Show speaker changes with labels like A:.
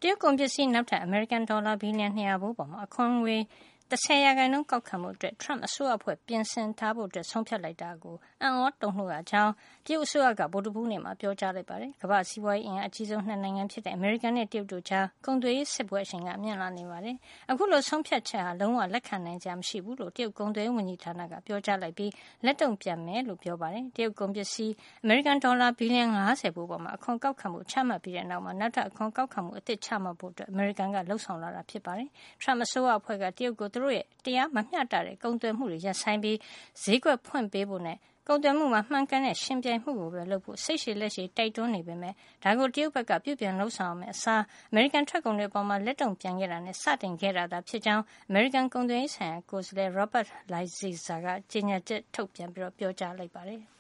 A: ရုတ်ကုန်ပစ္စည်းနောက်ထပ်အမေရိကန်ဒေါ်လာဘီလီယံ200ဖိုးပေါ်အခွန်ငွေ10%ကောက်ခံမှုအတွက် Trump အစိုးရအဖွဲ့ပြင်ဆင်ထားဖို့ဆုံးဖြတ်လိုက်တာကိုအံ့ဩတုန်လှုပ်ရကြောင်းတရုတ်အစိုးရကဗုဒ္ဓဟူးနေ့မှာပြောကြားလိုက်ပါတယ်။ကမ္ဘာ့စီးပွားရေးအင်အားအကြီးဆုံးနှစ်နိုင်ငံဖြစ်တဲ့အမေရိကန်နဲ့တရုတ်တို့ကြားကုန်သွယ်ရေးစစ်ပွဲအရှိန်ကမြင့်လာနေပါတယ်။အခုလိုဆုံးဖြတ်ချက်ဟာလုံးဝလက်ခံနိုင်စရာမရှိဘူးလို့တရုတ်ကုန်သွယ်ရေးဝန်ကြီးဌာနကပြောကြားလိုက်ပြီးလက်တုံ့ပြန်မယ်လို့ပြောပါတယ်။တရုတ်ကုန်ပစ္စည်းအမေရိကန်ဒေါ်လာဘီလီယံ50ဖိုးပေါ်အခွန်ကောက်ခံမှုချမှတ်ပြီးတဲ့နောက်နောက်ထပ်အခွန်ကောက်ခံမှုအသစ်ချမှတ်ဖို့အမေရိကန်ကလှုံ့ဆော်လာတာဖြစ်ပါတယ်။ Trump အစိုးရအဖွဲ့ကတရုတ်ကိုသူတို့ရဲ့တရားမမျှတတဲ့ကုန်သွယ်မှုတွေရပ်ဆိုင်းပြီးဈေးကွက်ဖွင့်ပေးဖို့နဲ့ကုန်သွယ်မှုမှာမှန်ကန်တဲ့ရှင်ပြိုင်မှုကိုပဲလုပ်ဖို့စိတ်ရှည်လက်ရှည်တိုက်တွန်းနေပေမဲ့ဒါကိုတရုတ်ဘက်ကပြုပြင်လှုံ့ဆော်ရမယ့်အစားအမေရိကန်ထွက်ကုန်တွေအပေါ်လက်တုံ့ပြန်ခဲ့တာနဲ့စတင်ခဲ့တာသာဖြစ်ကြောင်းအမေရိကန်ကုန်သွယ်ရေးဆိုင်ရာကိုယ်စားလှယ် Robert Lighthizer ကကြေညာချက်ထုတ်ပြန်ပြောကြားလိုက်ပါတယ်။